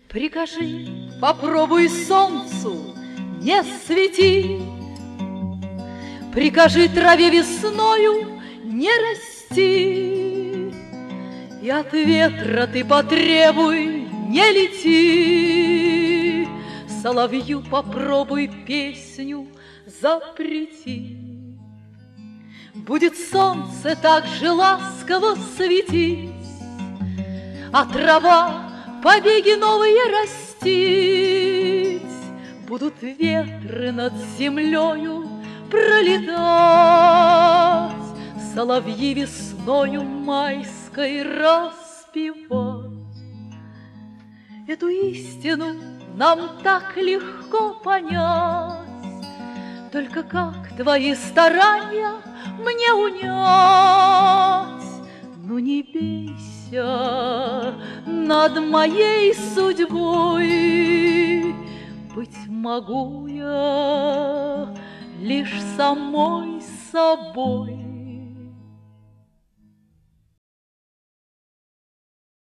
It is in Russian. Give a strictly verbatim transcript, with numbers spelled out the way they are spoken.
Прикажи, попробуй солнцу не свети, прикажи траве весною не расти, и от ветра ты потребуй не лети, соловью попробуй песню запрети. Будет солнце так же ласково светить, а трава побеги новые растить, будут ветры над землею пролетать, соловьи весною майской распевать. Эту истину нам так легко понять, только как твои старания мне унять? Ну не бейся над моей судьбой, быть могу я лишь самой собой.